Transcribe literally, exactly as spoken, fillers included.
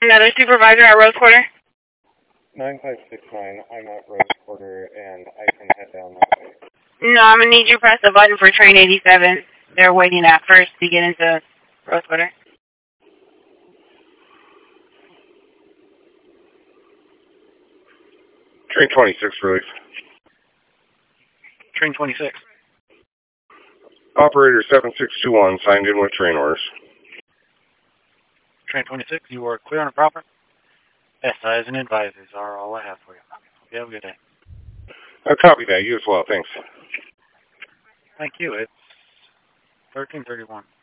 Another supervisor at Rose Quarter? nine five six nine, I'm at Rose Quarter, and I can head down that way. No, I'm going to need you to press the button for train eighty-seven. They're waiting at first to get into Rose Quarter. Train twenty-six, relief. Train twenty-six. Operator seven six two one signed in with train orders. Train twenty-six, you are clear on the proper. S Is and advisors are all I have for you. Okay, have a good day. I copy that. You as well. Thanks. Thank you. It's thirteen thirty-one.